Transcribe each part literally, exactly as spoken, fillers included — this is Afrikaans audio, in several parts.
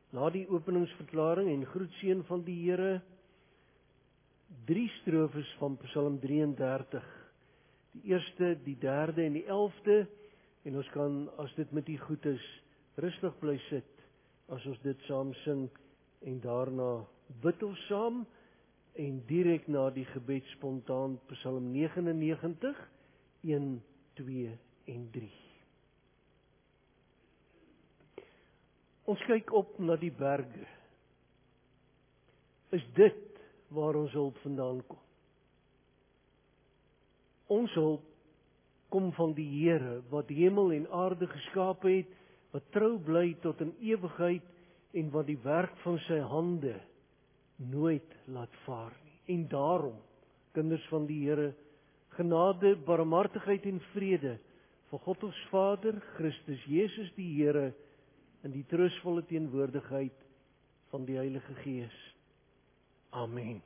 na die openingsverklaring en groetseën van die Here, drie strofes van Psalm drieëndertig. Die eerste, die derde en die elfde, en ons kan, as dit met u goed is, rustig bly sit, as ons dit saam sing, en daarna bid ons saam, en direk na die gebed spontaan Psalm negenennegentig, een, twee en drie. Ons kyk op na die berge. Is dit waar ons hulp vandaan kom? Ons hulp kom van die Here, wat hemel en aarde geskape het, wat trou bly tot in ewigheid, en wat die werk van sy hande nooit laat vaar nie. En daarom, kinders van die Here, genade, barmhartigheid en vrede van God ons Vader, Christus Jesus die Here, in die troostvolle teenwoordigheid van die Heilige Gees. Amen.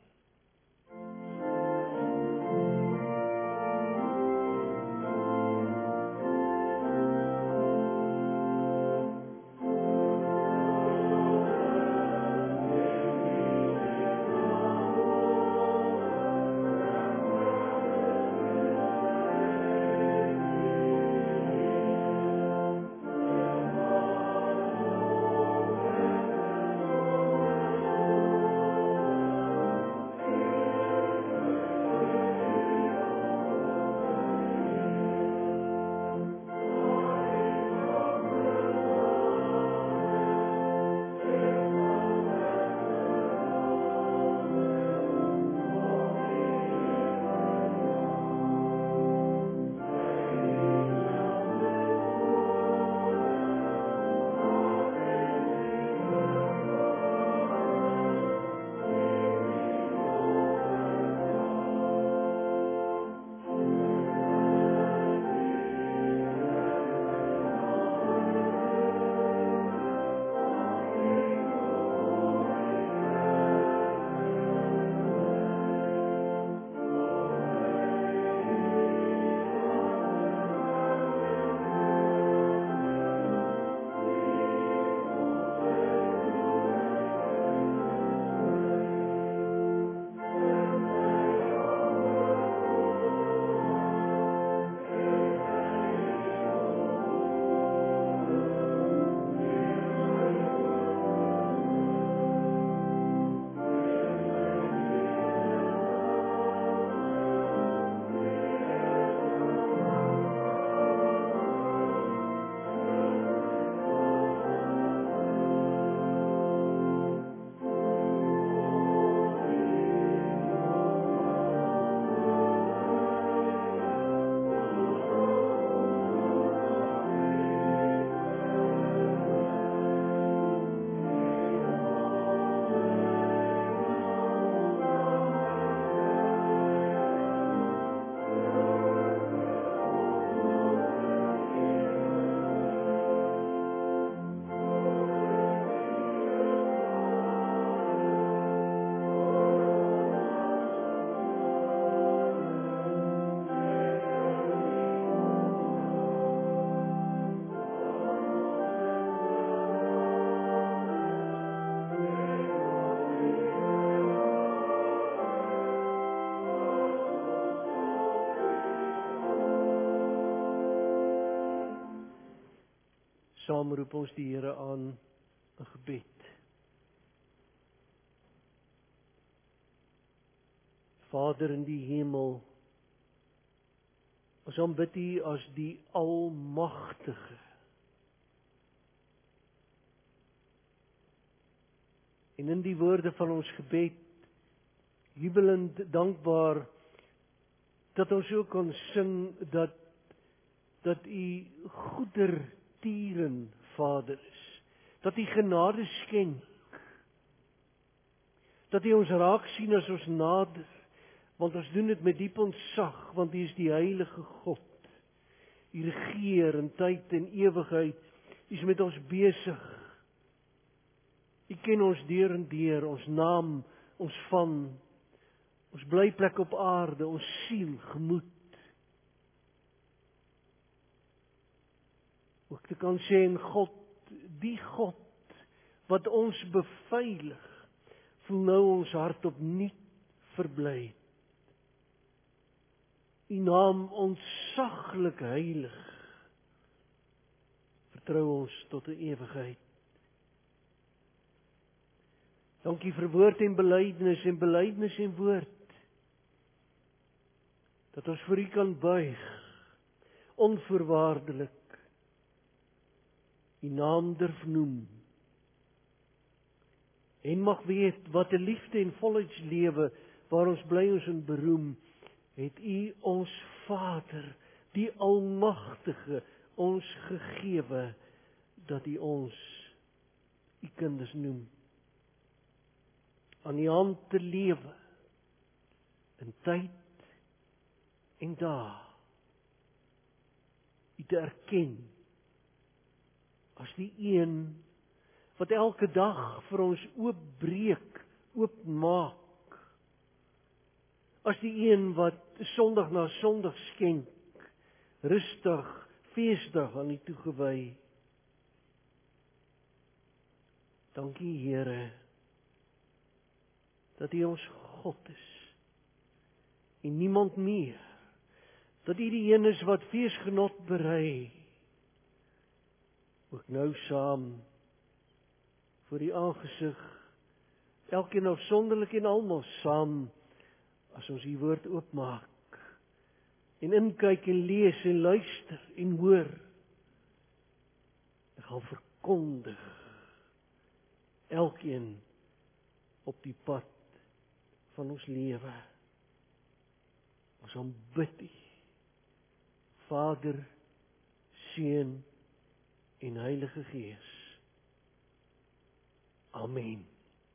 Saam roep ons die Here aan 'n gebed. Vader in die hemel, ons aanbid U as die Almagtige. En in die woorde van ons gebed, jubelend dankbaar, dat ons ook kan sing dat dat U goedertieren Vader is, dat U genade skenk, dat U ons raak sien as ons nader, want ons doen dit met diep ontzag, want U is die heilige God. U regeer in tyd en ewigheid, U is met ons besig. U ken ons deur en deur, ons naam, ons van, ons blyplek op aarde, ons siel, gemoed. Ook te kan sê en God, die God wat ons beveilig, voel nou ons hart opnuut verbly. U naam ontsaglik heilig, vertrou ons tot 'n ewigheid. Dankie vir woord en belydenis en belydenis en woord, dat ons vir U kan buig, onvoorwaardelik, U naam durf noem, en mag weet wat 'n liefde en volheidslewe, waar ons bly ons in beroem, het U ons Vader, die Almagtige, ons gegewe, dat U ons U kinders noem. Aan U hand te lewe, in tyd en dae, U te erken, as die een, wat elke dag vir ons oopbreek, oopmaak, as die een wat Sondag na Sondag skenk, rustig, feesdag aan U toegewy. Dankie Here, dat U ons God is, en niemand meer, dat U die een is wat feesgenot berei, ook nou saam, voor U aangesig, elkeen afsonderlik en almal saam, as ons U woord oopmaak, en inkyk en lees en luister en hoor, en gaan verkondig, elkeen op die pad van ons lewe. Ons aanbid U, Vader, Seun en Heilige Gees. Amen.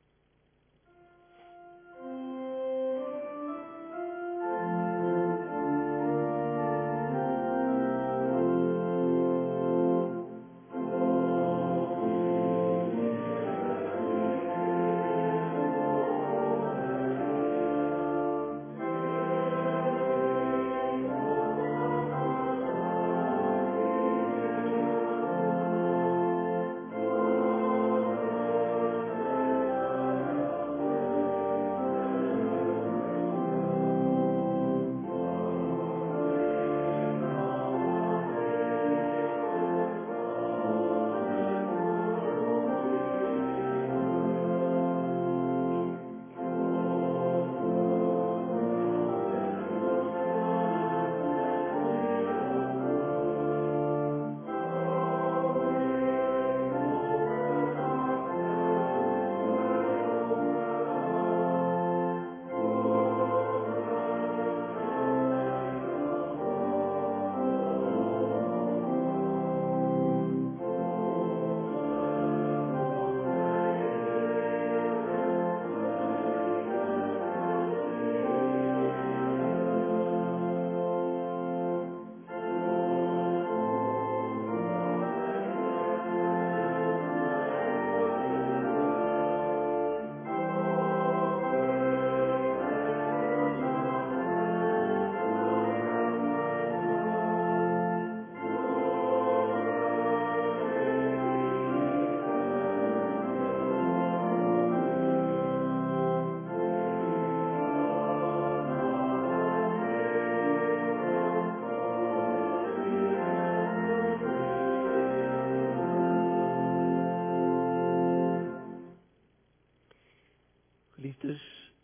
Geliefdes,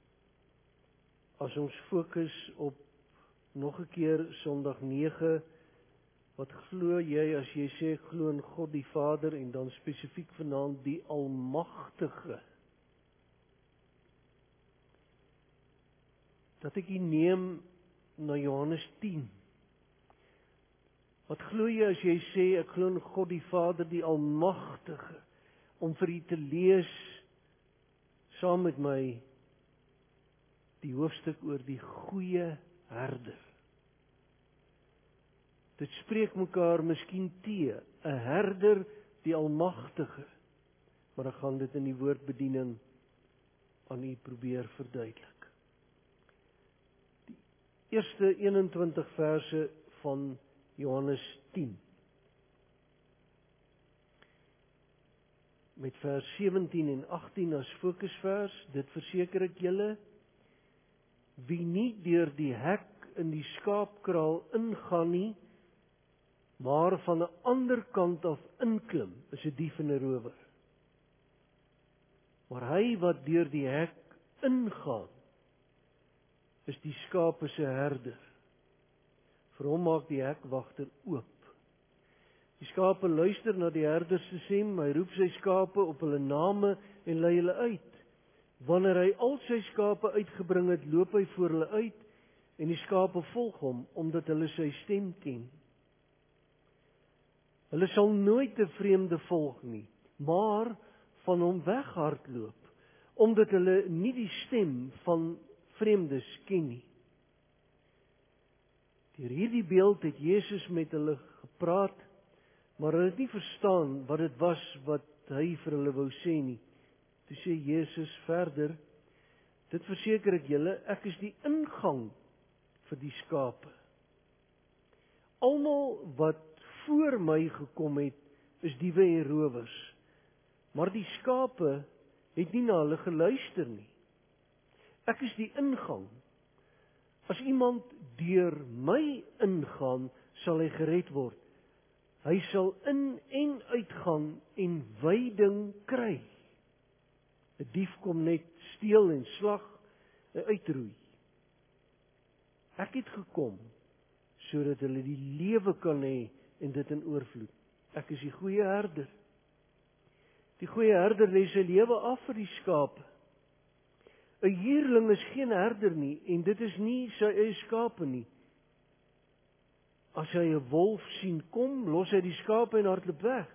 as ons fokus op nog 'n keer Sondag nege, wat glo jy as jy sê glo in God die Vader en dan spesifiek vanaand die Almagtige? Dat ek u neem na Johannes tien. Wat glo jy as jy sê ek glo in God die Vader die Almagtige, om vir u te lees saam met my die hoofstuk oor die goeie herder. Dit spreek mekaar miskien te, 'n herder die Almagtige, maar ek gaan dit in die woordbediening aan u probeer verduidelik. Die eerste eenentwintig verse van Johannes tien. met vers sewentien en agttien as fokusvers, dit verseker ek julle, wie nie deur die hek in die skaapkraal ingaan nie, maar van 'n ander kant af inklim, is 'n dief en 'n rower. Maar hy wat deur die hek ingaan, is die skape se herder. Vir hom maak die hekwagter oop. Die skape luister na die herder se stem, hy roep sy skape op hulle name en lei hulle uit. Wanneer hy al sy skape uitgebring het, loop hy voor hulle uit en die skape volg hom, omdat hulle sy stem ken. Hulle sal nooit 'n vreemde volg nie, maar van hom weghardloop, omdat hulle nie die stem van vreemdes ken nie. Deur hierdie beeld het Jesus met hulle gepraat, maar hulle het nie verstaan wat dit was wat hy vir hulle wou sê nie. Toe sê Jesus verder, dit verseker ek julle, ek is die ingang vir die skape. Almal wat voor my gekom het, is diewe en rowers, maar die skape het nie na hulle geluister nie. Ek is die ingang. As iemand deur my ingaan, sal hy gered word. Hy sal in en uitgaan en veiding kry. 'n Dief kom net steel en slag en uitroei. Ek het gekom sodat hulle die lewe kan hê en dit in oorvloed. Ek is die goeie herder. Die goeie herder lê sy lewe af vir die skape. 'n Huurling is geen herder nie en dit is nie sy eie skape nie. As hy 'n wolf sien kom, los hy die skape en hardloop weg.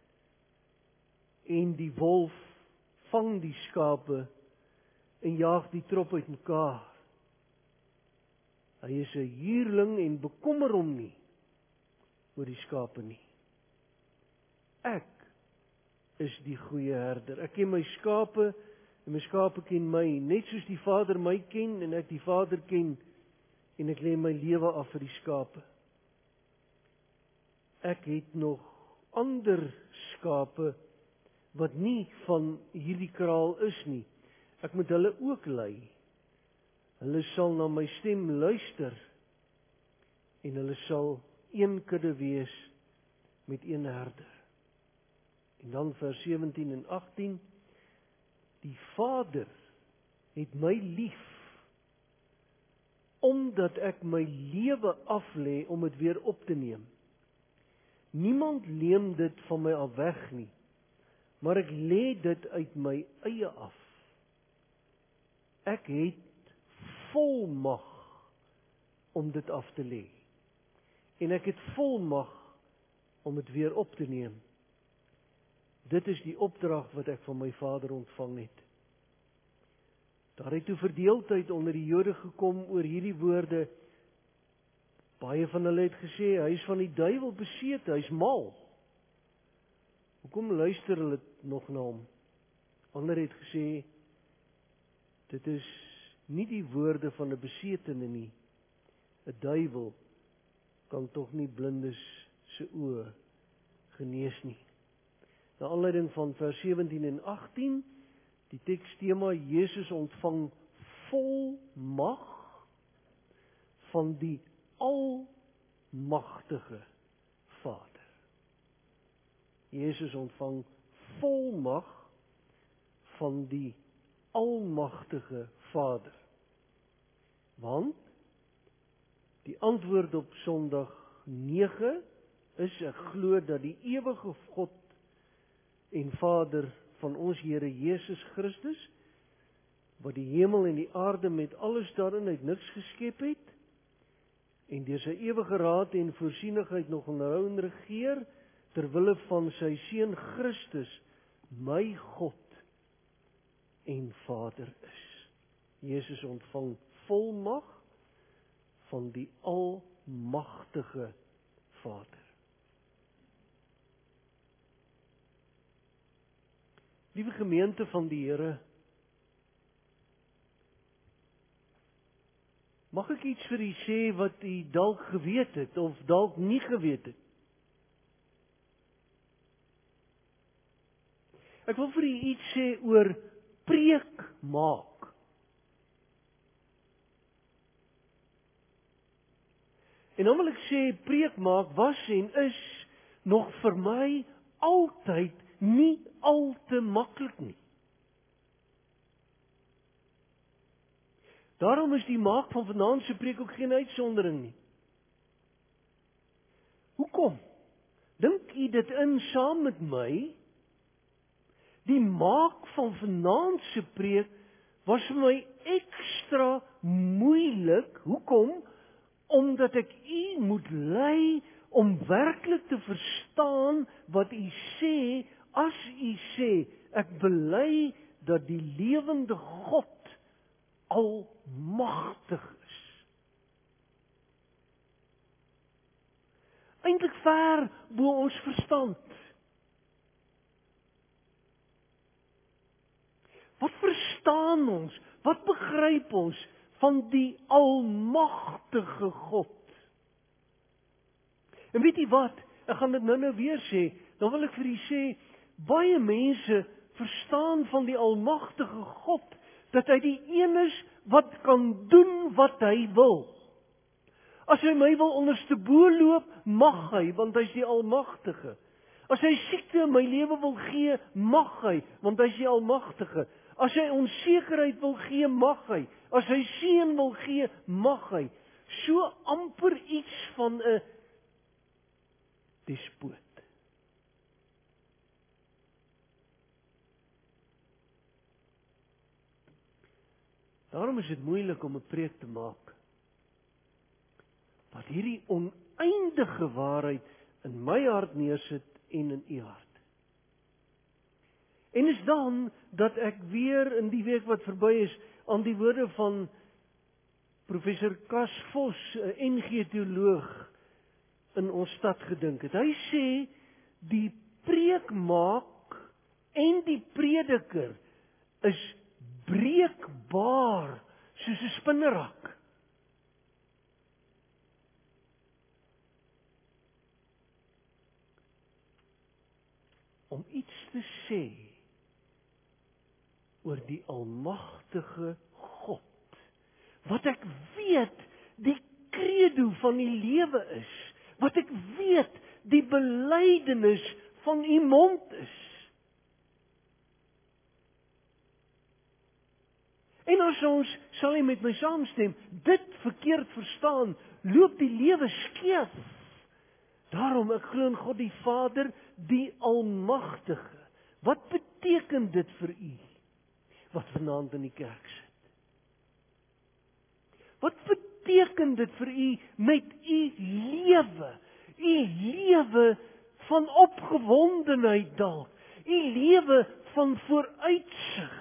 En die wolf vang die skape en jaag die trop uitmekaar. Hy is 'n huurling en bekommer hom nie oor die skape nie. Ek is die goeie herder. Ek ken my skape en my skape ken my, net soos die Vader my ken en ek die Vader ken, en ek lê my lewe af vir die skape. Ek het nog ander skape wat nie van hierdie kraal is nie. Ek moet hulle ook lei. Hulle sal na my stem luister en hulle sal een kudde wees met een herder. En dan vers sewentien en agttien. Die Vader het my lief, omdat ek my lewe aflê om dit weer op te neem. Niemand neem dit van my af weg nie, maar ek lê dit uit my eie af. Ek het volmag om dit af te lê. En ek het volmag om dit weer op te neem. Dit is die opdrag wat ek van my Vader ontvang het. Daar het toe verdeeldheid onder die Jode gekom oor hierdie woorde. Baie van hulle het gesê, hy is van die duiwel beseet, hy is mal. Hoekom luister hulle nog na hom? Ander het gesê, dit is nie die woorde van 'n besetene nie. 'n Duiwel kan tog nie blindes se oë genees nie. Na aanleiding van vers sewentien en agttien, die tekstema Jesus ontvang volmag van die almagtige Vader. Jesus ontvang volmag van die almagtige Vader. Want die antwoord op Sondag nege is, ek glo dat die ewige God en Vader van ons Here Jesus Christus, wat die hemel en die aarde met alles daarin uit niks geskep het, en deur sy ewige raad en voorsienigheid nog onderhou en regeer, ter wille van sy Seun Christus, my God en Vader is. Jesus ontvang volmag van die almagtige Vader. Liewe gemeente van die Here, mag ek iets vir u sê wat u dalk geweet het of dalk nie geweet het? Ek wil vir u iets sê oor preek maak. En dan wil ek sê, preek maak was en is nog vir my altyd nie al te maklik nie. Daarom is die maak van vanaand se preek ook geen uitsondering nie. Hoekom? Dink u dit in saam met my? Die maak van vanaand se preek was vir my ekstra moeilik. Hoekom? Omdat ek u moet lei om werklik te verstaan wat u sê, as u sê, ek bely dat die lewende God almagtig is. Eintlik ver bo ons verstand. Wat verstaan ons? Wat begryp ons van die almagtige God? En weet jy wat? Ek gaan dit nou nou weer sê. Dan wil ek vir u sê, baie mense verstaan van die almagtige God dat hy die een is wat kan doen wat hy wil. As hy my wil onderste bo loop, mag hy, want hy is die almagtige. As hy siekte in my lewe wil gee, mag hy, want hy is die almagtige. As hy onsekerheid wil gee, mag hy. As hy seën wil gee, mag hy. So amper iets van 'n despoot. Daarom is dit moeilik om 'n preek te maak wat hierdie oneindige waarheid in my hart neersit en in u hart. En is dan dat ek weer in die week wat verby is aan die woorde van professor Cas Vos, 'n N G teoloog in ons stad gedink het. Hy sê die preekmaak en die prediker is breekbaar soos 'n spinnerak. Om iets te sê oor die almagtige God, wat ek weet die credo van die lewe is, wat ek weet die belydenis van u mond is. En as ons, sal jy met my saamstem, dit verkeerd verstaan, loop die lewe skeef. Daarom ek glo in God die Vader, die Almagtige. Wat beteken dit vir u wat vanaand in die kerk sit? Wat beteken dit vir u met u lewe? U lewe van opgewondenheid dalk, u lewe van vooruitsig.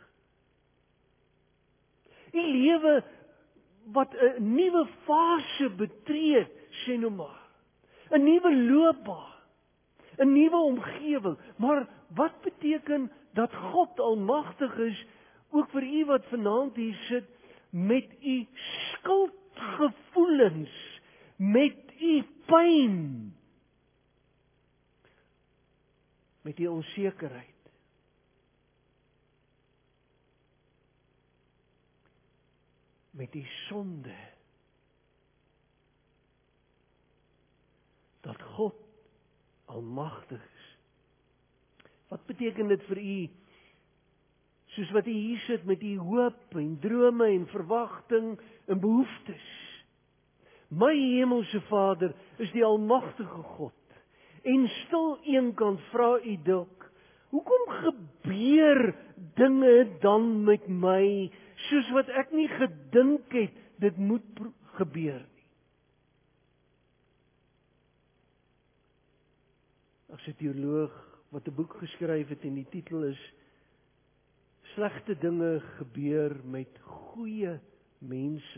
U lewe wat 'n nuwe fase betree, sê nou maar. 'n Nuwe loopbaan, 'n nuwe omgewing. Maar wat beteken dat God almagtig is, ook vir u wat vanaand hier sit, met u skuldgevoelens, met u pyn, met u onsekerheid. Met die sonde, dat God almagtig is. Wat beteken dit vir u, soos wat u hier sit met u hoop en drome en verwagting en behoeftes? My hemelse Vader is die almagtige God. En stil eenkant vra u dalk, hoekom gebeur dinge dan met my, soos wat ek nie gedink het, dit moet gebeur nie. As 'n teoloog wat 'n boek geskryf het en die titel is Slegte dinge gebeur met goeie mense.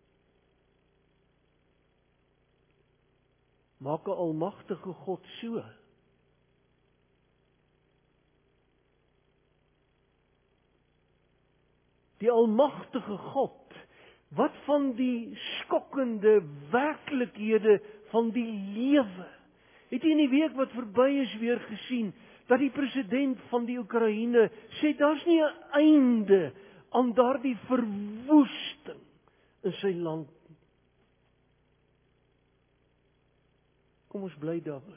Maak 'n almagtige God so? Die almagtige God, wat van die skokkende werklikhede van die lewe, het jy in die week wat verby is weer gesien, dat die president van die Oekraïne sê, daar's nie 'n einde aan daardie verwoesting in sy land nie. Kom ons bly daarby.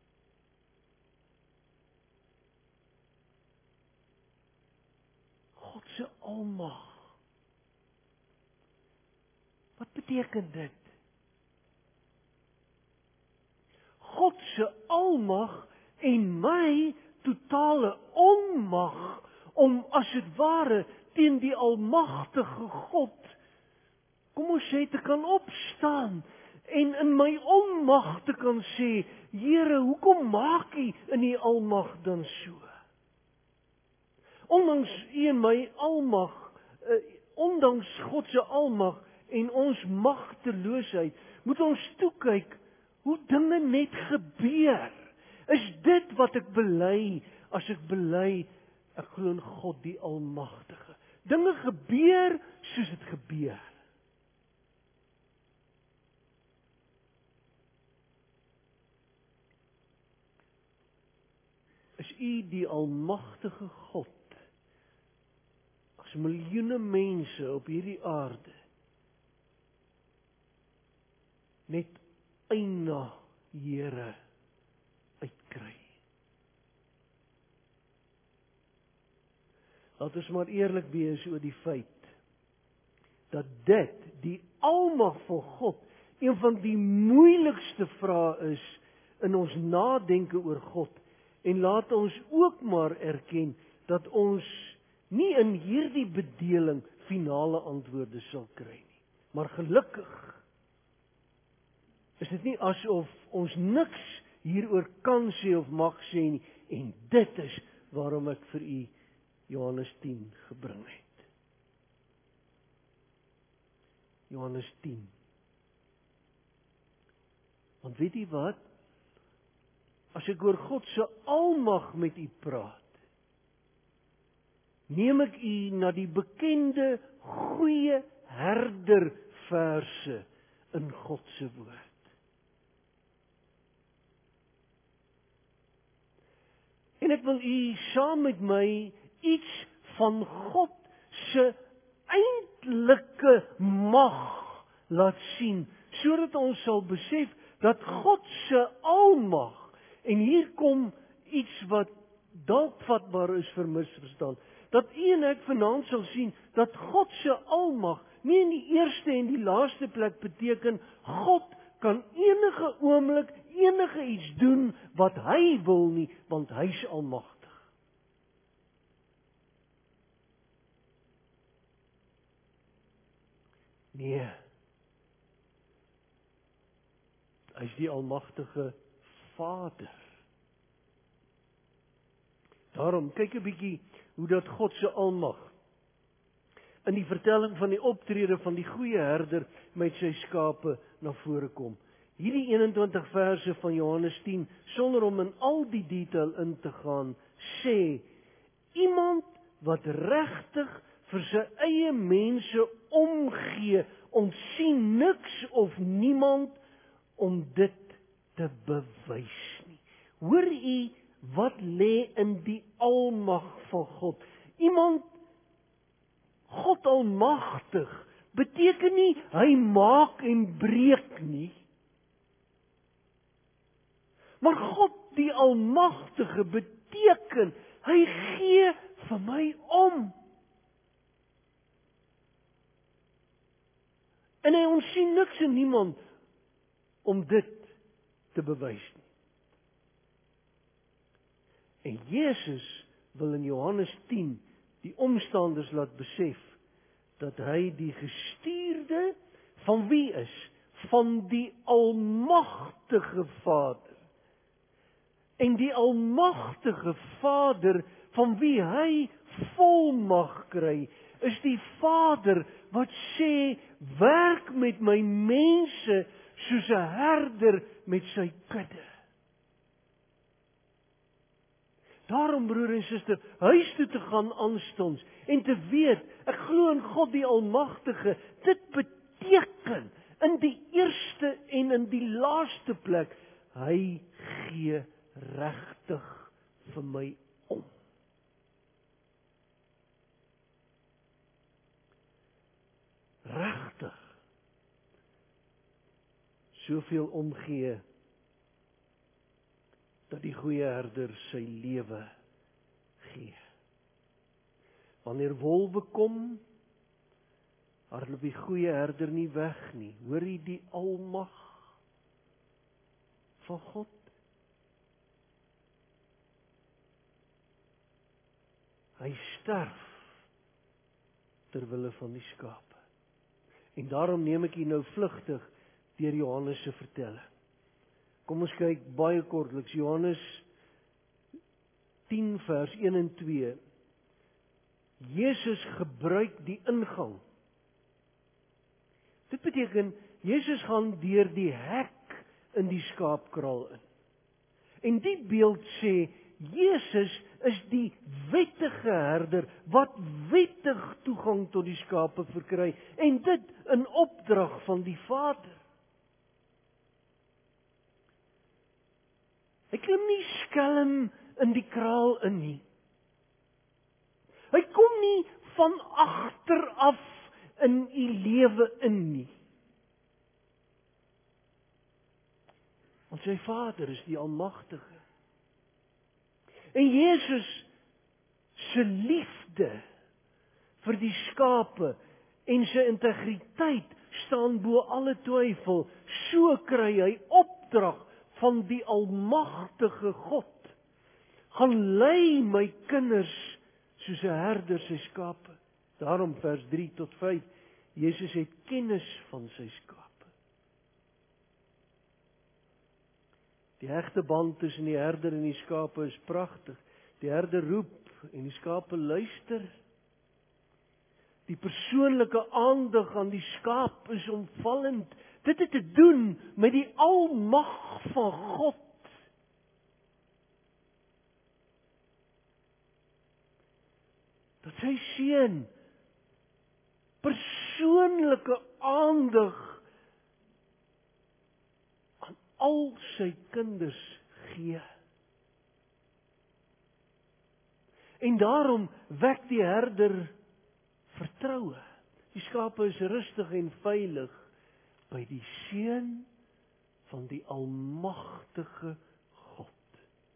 God se almag. Wat beteken dit? God se almag en my totale onmag om as dit ware teen die almagtige God, kom ons sê, te kan opstaan en in my onmag te kan sê, Here, hoekom maak U in U almag dan so? Ondanks U en my almag, eh, ondanks God se almag en ons magteloosheid, moet ons toe kyk hoe dinge net gebeur. Is dit wat ek bely as ek bely ek glo in God die Almagtige? Dinge gebeur soos dit gebeur. Is U die Almagtige God as miljoene mense op hierdie aarde net eina Here uitkry? Laat ons maar eerlik wees oor die feit dat dit, die almag van God, een van die moeilikste vrae is in ons nadenke oor God. En laat ons ook maar erken dat ons nie in hierdie bedeling finale antwoorde sal kry nie. Maar gelukkig is dit nie asof ons niks hieroor kan sê of mag sê nie, en dit is waarom ek vir u Johannes tien gebring het. Johannes tien. Want weet u wat? As ek oor God se almag met u praat, neem ek u na die bekende goeie herder verse in God se woord. En ek wil u saam met my iets van God se eintlike mag laat sien, sodat ons sal besef dat God se almag, en hier kom iets wat dalk vatbaar is vir misverstand, dat u en ek vanaand sal sien dat God se almag nie in die eerste en die laaste plek beteken God kan enige oomblik enige iets doen wat hy wil nie, want hy is almagtig. Nee. Hy is die almagtige Vader. Daarom kyk 'n bietjie hoe dat God se almag in die vertelling van die optrede van die goeie herder met sy skape na vore kom. Hierdie eenentwintig verse van Johannes tien, sonder om in al die detail in te gaan, sê iemand wat regtig vir sy eie mense omgee, ontsien niks of niemand om dit te bewys nie. Hoor u wat lê in die almag van God? Iemand, God almagtig, beteken nie hy maak en breek nie. Maar God die almagtige beteken hy gee vir my om. En hy ontsien niks en niemand om dit te bewys nie. En Jesus wil in Johannes tien die omstanders laat besef dat hy die gestuurde van wie is? Van die almagtige Vader. En die almagtige Vader van wie hy volmag kry, is die Vader wat sê, werk met my mense soos 'n herder met sy kudde. Daarom, broer en suster, huis toe te gaan aanstonds en te weet, ek glo in God die Almagtige, dit beteken in die eerste en in die laaste plek, hy gee regtig vir my om. Regtig. Soveel omgee, dat die goeie herder sy lewe gee. Wanneer wolwe kom, hardloop die goeie herder nie weg nie. Hoor jy die almag van God? Hy sterf ter wille van die skape. En daarom neem ek hier nou vlugtig deur Johannes se vertelling. Kom ons kyk baie kortliks Johannes tien vers een en twee. Jesus gebruik die ingang. Dit beteken Jesus gaan deur die hek in die skaapkraal in. En die beeld sê Jesus is die wettige herder wat wettig toegang tot die skape verkry en dit in opdrag van die Vader. Hy klim nie skelm in die kraal in nie. Hy kom nie van agter af in u lewe in nie. Want sy Vader is die Almagtige. En Jesus se liefde vir die skape en sy integriteit staan bo alle twyfel. So kry hy opdrag van die Almagtige God. Gaan lei my kinders soos 'n herder sy skape. Daarom vers drie tot vyf. Jesus het kennis van sy skape. Die hegte band tussen die herder en die skape is pragtig. Die herder roep en die skape luister. Die persoonlike aandag aan die skaap is omvallend. Dit het te doen met die almag van God. Dat sy seun persoonlike aandag aan al sy kinders gee. En daarom wek die herder vertroue. Die skape is rustig en veilig by die seun van die Almagtige God.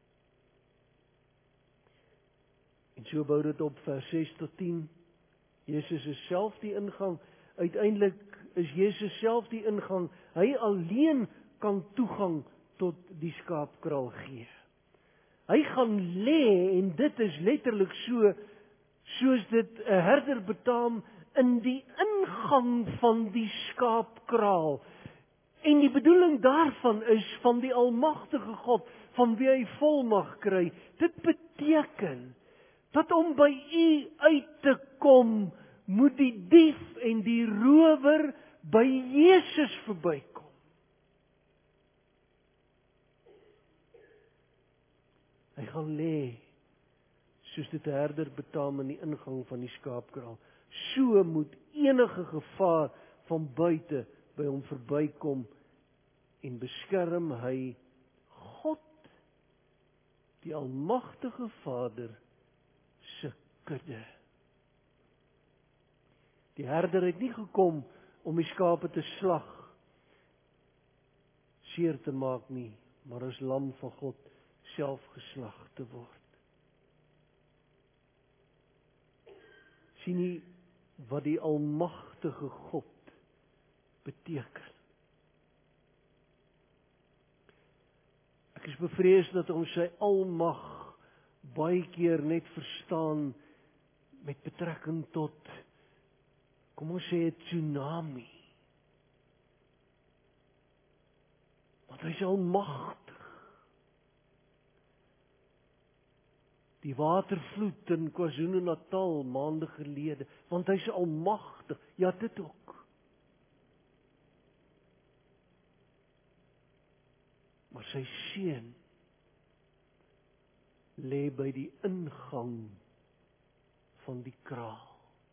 En so bou dit op vers ses tot tien. Jesus is self die ingang. Uiteindelik is Jesus self die ingang. Hy alleen kan toegang tot die skaapkraal gee. Hy gaan lê en dit is letterlik so soos dit 'n herder betaam in die ingang van die skaapkraal. En die bedoeling daarvan is van die Almagtige God, van wie hy volmag kry. Dit beteken dat om by u uit te kom, moet die dief en die rower by Jesus verbykom. Hy gaan lê, soos dit 'n herder betaam in die ingang van die skaapkraal. So moet enige gevaar van buite by hom verbykom en beskerm hy God, die Almagtige Vader, se kudde. Die herder het nie gekom om die skape te slag, seer te maak nie, maar as lam van God self geslag te word. Sien jy wat die Almagtige God beteken? Ek is bevrees dat ons sy almag baie keer net verstaan met betrekking tot, kom ons sê 'n tsunami. Want hy is almagtig. Die watervloed in KwaZulu-Natal maande gelede, want hy is almagtig. Ja, dit ook. Maar sy seun lê by die ingang van die kraal.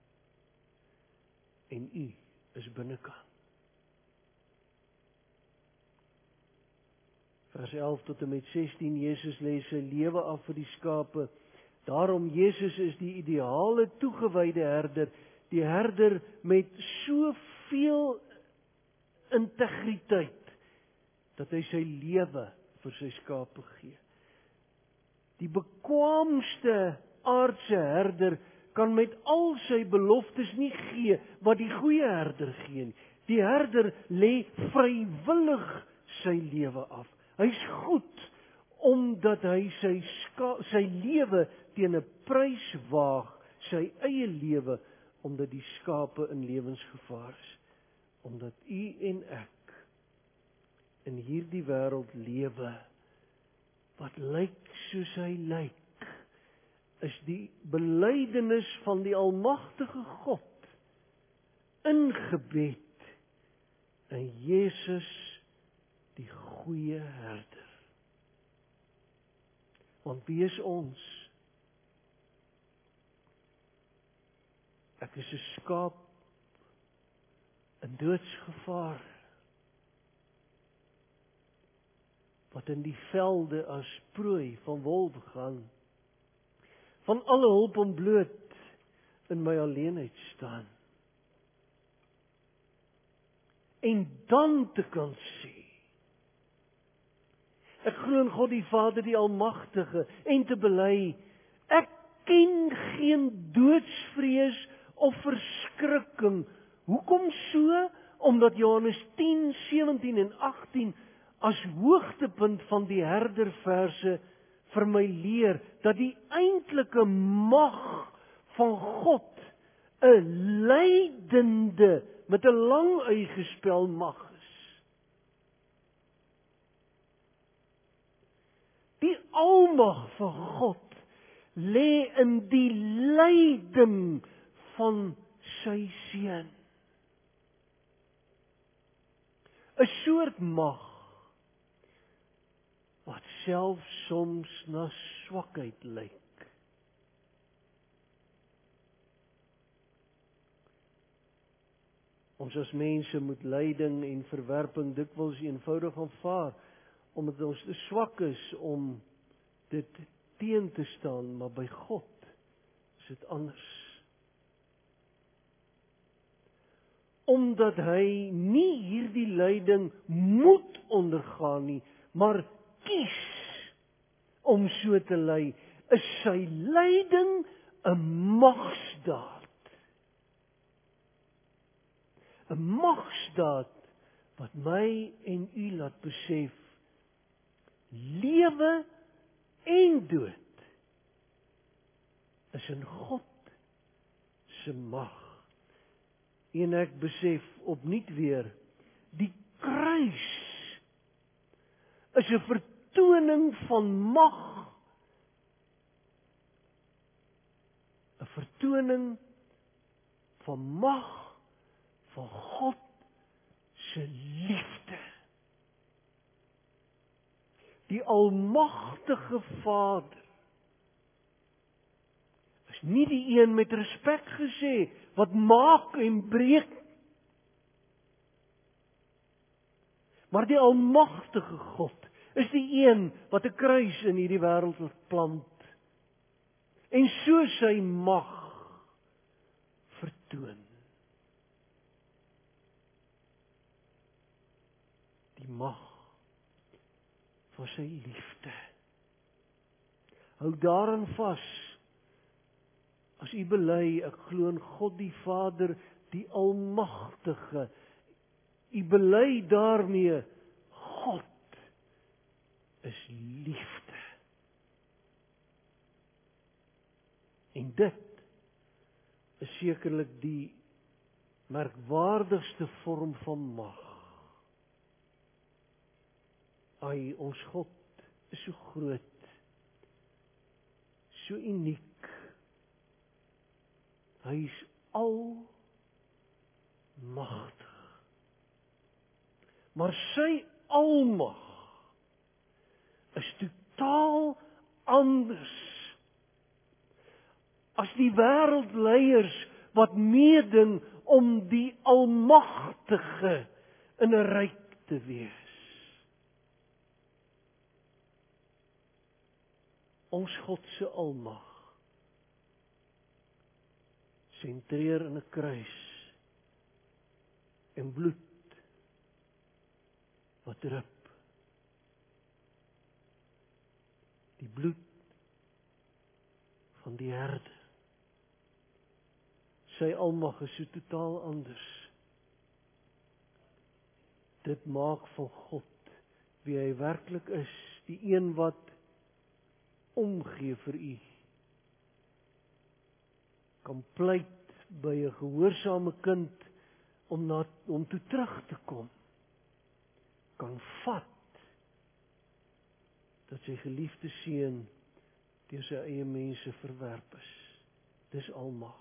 En u is binnekant. Vers elf tot en met sestien, Jesus lê sy lewe af vir die skape. Daarom, Jesus is die ideale toegewyde herder, die herder met soveel integriteit, dat hy sy lewe vir sy skape gee. Die bekwaamste aardse herder kan met al sy beloftes nie gee wat die goeie herder gee nie. Die herder lê vrywillig sy lewe af. Hy's goed omdat hy sy ska, sy lewe teen 'n prys waag, sy eie lewe, omdat die skape in lewensgevaar is. Omdat u en ek in hierdie wêreld lewe wat lyk soos hy lyk, is die belydenis van die almagtige God ingebed in Jesus, die goeie herder. Want wie is ons? Ek is 'n skaap in doodsgevaar, wat in die velde as prooi van wolwe gaan, van alle hulp ontbloot in my alleenheid staan. En dan te kan sê, ek glo in God die Vader, die Almagtige, en te bely, ek ken geen doodsvrees of verskrikking. Hoekom so? Omdat Johannes tien, sewentien en agttien as hoogtepunt van die herderverse vir my leer, dat die eintlike mag van God 'n lydende, met 'n lang y gespel mag is. Die almag van God lê in die lyding van sy seun. 'n soort mag wat selfs soms na swakheid lyk. Ons as mense moet lyding en verwerping dikwels eenvoudig aanvaar, omdat ons te swak is om dit teen te staan, maar by God is dit anders. Omdat hy nie hierdie lyding moet ondergaan nie, maar kies om so te ly, is sy lyding 'n magsdaad. 'n Magsdaad wat my en u laat besef, lewe en dood is in God se mag. En ek besef opnuut weer, die kruis is 'n vertoning van mag. 'n Vertoning van mag van God se liefde. Die almagtige Vader is nie die een met respek gesê wat maak en breek, maar die almagtige God is die een wat 'n kruis in hierdie wêreld laat plant en so sy mag vertoon. Die mag van sy liefde. Hou daaraan vas. As u bely, ek glo in God die Vader, die Almagtige. U bely daarmee, God is liefde. En dit is sekerlik die merkwaardigste vorm van mag. Ai, ons God is so groot, so uniek. Hy is almagtig. Maar sy almag is totaal anders as die wêreldleiers wat meeding om die Almagtige in 'n ryk te wees. Ons God se almag sentreer in 'n kruis en bloed wat drup. Die bloed van die herder. Sy almag is so totaal anders. Dit maak van God wie hy werklik is, die een wat omgee vir u. Kan pleit by 'n gehoorsame kind om na om toe terug te kom. Kan vat dat sy geliefde seun deur sy eie mense verwerp is. Dis almag.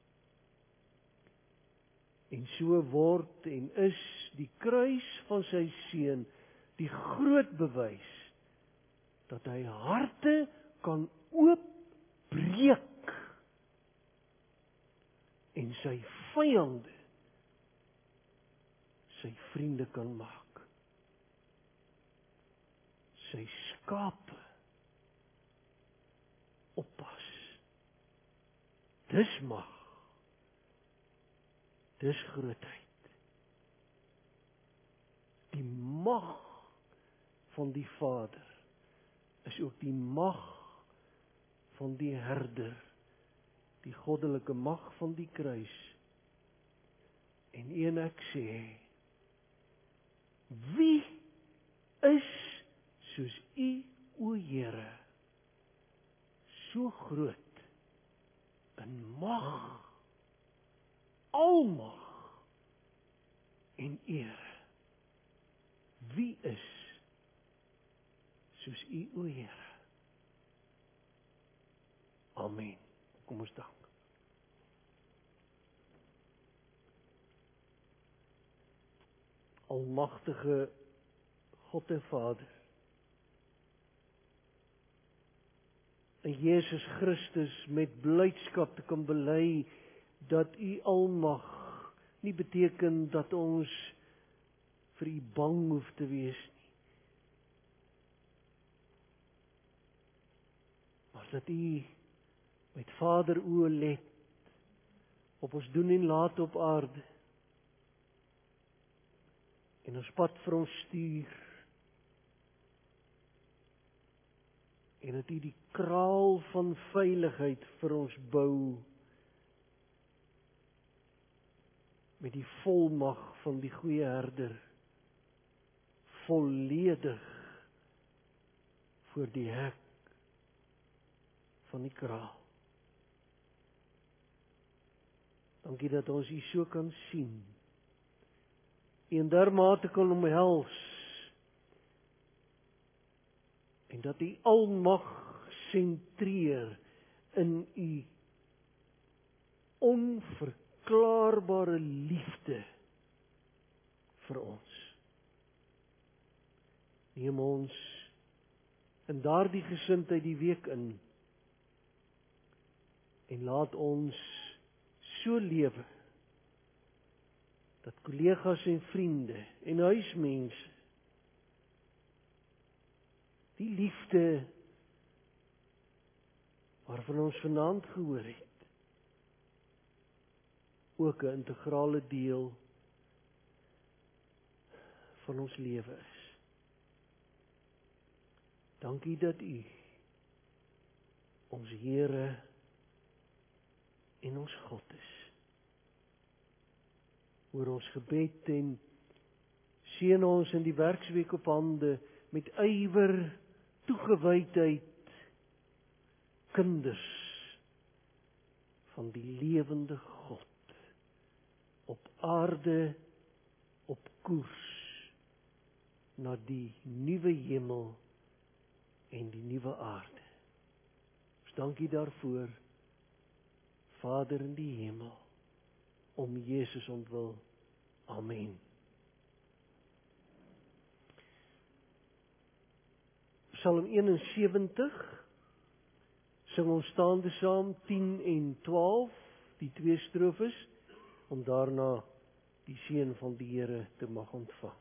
En so word en is die kruis van sy seun die groot bewys dat hy harte kan oopbreek en sy vyande sy vriende kan maak. Sy skape oppas. Dis mag. Dis grootheid. Die mag van die Vader is ook die mag van die herder, die goddelike mag van die kruis. En een ek sê, wie is soos u, o Here, so groot in mag, almag en eer. Wie is soos u, o Here? Amen. Kom ons dank. Almagtige God en Vader, in Jesus Christus met blydskap te kan bely dat u almag nie beteken dat ons vir u bang hoef te wees nie. Maar dat u met Vader oë let op ons doen en laat op aarde en ons pad vir ons stuur en dat u die kraal van veiligheid vir ons bou met die volmag van die goeie herder volledig voor die hek van die kraal. Dankie dat ons u so kan sien en dermate kan omhels en dat u almag sentreer in u onverklaarbare liefde vir ons. Neem ons in daardie gesindheid die week in en laat ons so lewe dat kollegas en vriende en huismense die liefde waarvan ons vanaand gehoor het ook 'n integrale deel van ons lewe is. Dankie dat u ons Here en ons God is. Hoor ons gebed en seën ons in die werksweek op hande met ywer, toegewydheid, kinders van die lewende God op aarde op koers na die nuwe hemel en die nuwe aarde. Ons dankie daarvoor, Vader in die hemel, om Jesus ontwil. Amen. Psalm eenensewentig, sing ons staande saam tien en twaalf, die twee strofes, om daarna die seën van die Here te mag ontvang.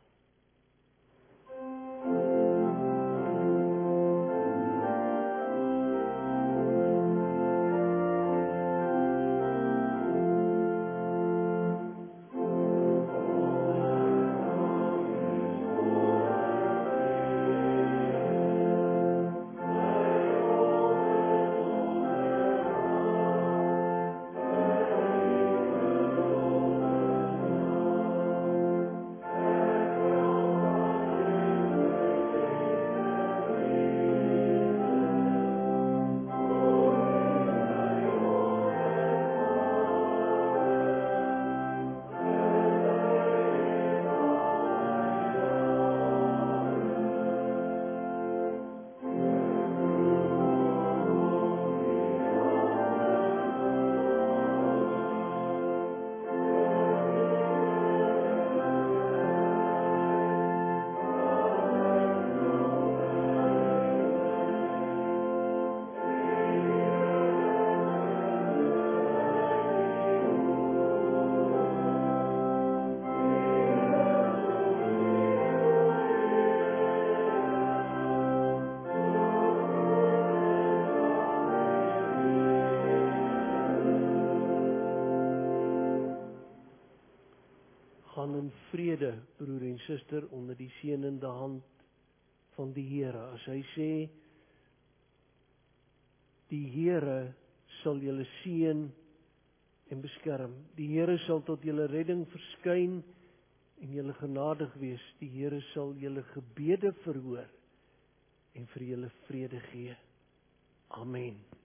Gaan in vrede, broer en suster, onder die seënende hand van die Here. As hy sê, die Here sal julle seën en beskerm. Die Here sal tot julle redding verskyn en julle genadig wees. Die Here sal julle gebede verhoor en vir julle vrede gee. Amen.